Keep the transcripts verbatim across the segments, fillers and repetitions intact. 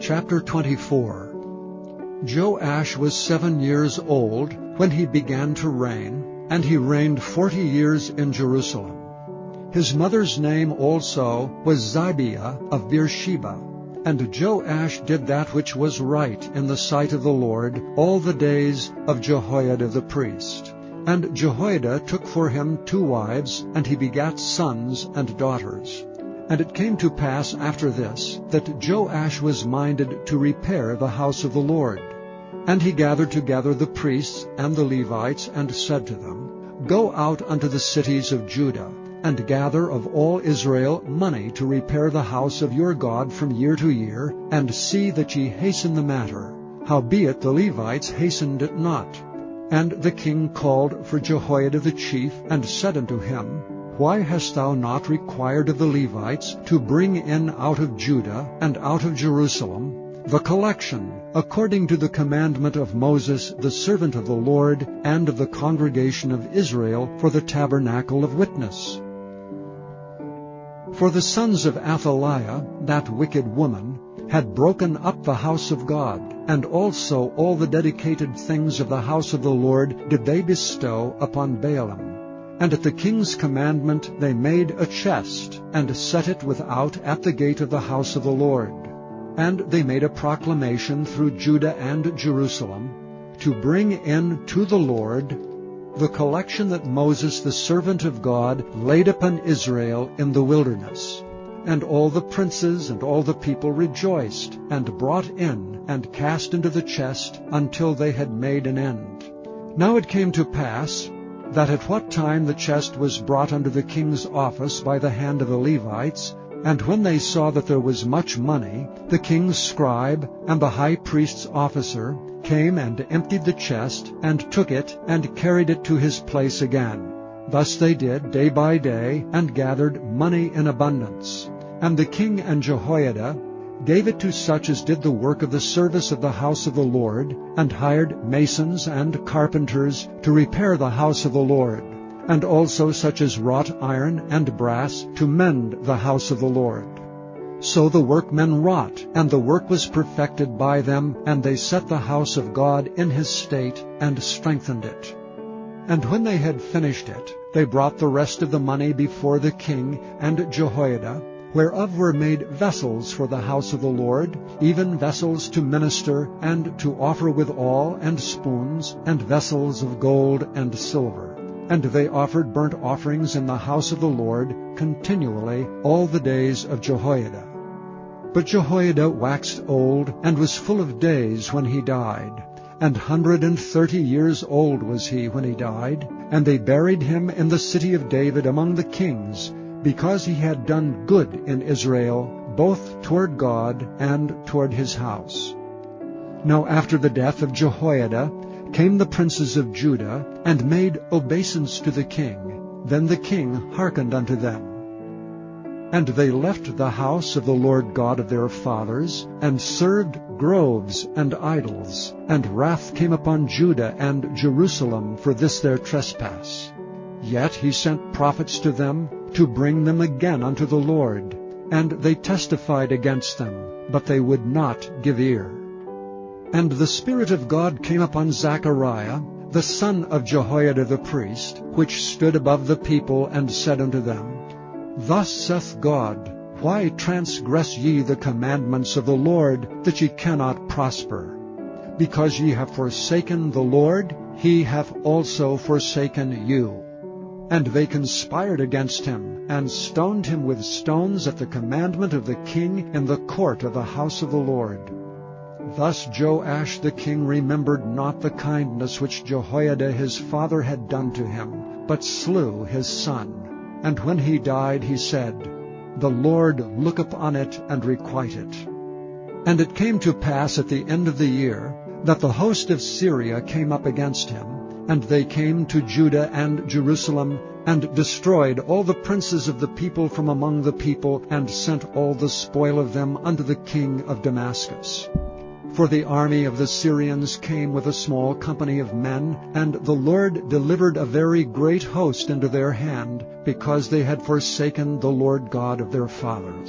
Chapter twenty-four. Joash was seven years old when he began to reign, and he reigned forty years in Jerusalem. His mother's name also was Zibiah of Beersheba. And Joash did that which was right in the sight of the Lord all the days of Jehoiada the priest. And Jehoiada took for him two wives, and he begat sons and daughters. And it came to pass after this, that Joash was minded to repair the house of the Lord. And he gathered together the priests and the Levites, and said to them, Go out unto the cities of Judah, and gather of all Israel money to repair the house of your God from year to year, and see that ye hasten the matter. Howbeit the Levites hastened it not. And the king called for Jehoiada the chief, and said unto him, Why hast thou not required of the Levites to bring in out of Judah and out of Jerusalem the collection, according to the commandment of Moses the servant of the Lord, and of the congregation of Israel, for the tabernacle of witness? For the sons of Athaliah, that wicked woman, had broken up the house of God, and also all the dedicated things of the house of the Lord did they bestow upon Baalim. And at the king's commandment they made a chest, and set it without at the gate of the house of the Lord. And they made a proclamation through Judah and Jerusalem, to bring in to the Lord the collection that Moses the servant of God laid upon Israel in the wilderness. And all the princes and all the people rejoiced, and brought in, and cast into the chest, until they had made an end. Now it came to pass, that at what time the chest was brought unto the king's office by the hand of the Levites, and when they saw that there was much money, the king's scribe and the high priest's officer came and emptied the chest, and took it, and carried it to his place again. Thus they did day by day, and gathered money in abundance. And the king and Jehoiada gave it to such as did the work of the service of the house of the Lord, and hired masons and carpenters to repair the house of the Lord, and also such as wrought iron and brass to mend the house of the Lord. So the workmen wrought, and the work was perfected by them, and they set the house of God in his state, and strengthened it. And when they had finished it, they brought the rest of the money before the king and Jehoiada, whereof were made vessels for the house of the Lord, even vessels to minister, and to offer withal, and spoons, and vessels of gold and silver. And they offered burnt offerings in the house of the Lord continually all the days of Jehoiada. But Jehoiada waxed old, and was full of days when he died. And hundred and thirty years old was he when he died. And they buried him in the city of David among the kings, because he had done good in Israel, both toward God and toward his house. Now after the death of Jehoiada came the princes of Judah, and made obeisance to the king. Then the king hearkened unto them. And they left the house of the Lord God of their fathers, and served groves and idols. And wrath came upon Judah and Jerusalem for this their trespass. Yet he sent prophets to them, to bring them again unto the Lord. And they testified against them, but they would not give ear. And the Spirit of God came upon Zechariah, the son of Jehoiada the priest, which stood above the people, and said unto them, Thus saith God, Why transgress ye the commandments of the Lord, that ye cannot prosper? Because ye have forsaken the Lord, he hath also forsaken you. And they conspired against him, and stoned him with stones at the commandment of the king in the court of the house of the Lord. Thus Joash the king remembered not the kindness which Jehoiada his father had done to him, but slew his son. And when he died, he said, The Lord look upon it, and requite it. And it came to pass at the end of the year, that the host of Syria came up against him, and they came to Judah and Jerusalem, and destroyed all the princes of the people from among the people, and sent all the spoil of them unto the king of Damascus. For the army of the Syrians came with a small company of men, and the Lord delivered a very great host into their hand, because they had forsaken the Lord God of their fathers.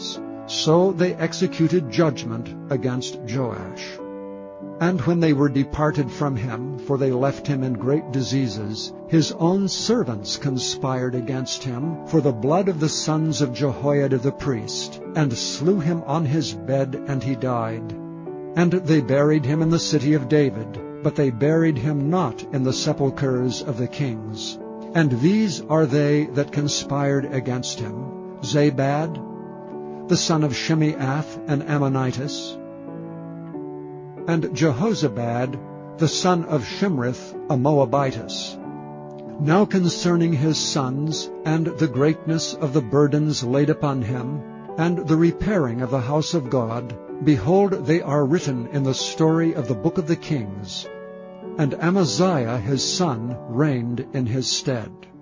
So they executed judgment against Joash. And when they were departed from him, for they left him in great diseases, his own servants conspired against him for the blood of the sons of Jehoiada the priest, and slew him on his bed, and he died. And they buried him in the city of David, but they buried him not in the sepulchres of the kings. And these are they that conspired against him: Zabad, the son of Shimeath, an Ammonitess, and Jehozabad, the son of Shimrith, a Moabitess. Now concerning his sons, and the greatness of the burdens laid upon him, and the repairing of the house of God, behold, they are written in the story of the book of the kings. And Amaziah his son reigned in his stead.